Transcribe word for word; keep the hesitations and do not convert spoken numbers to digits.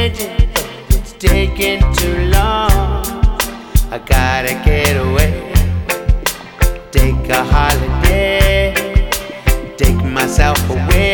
attention, but it's taking too long. I gotta get away, take a holiday, take myself away.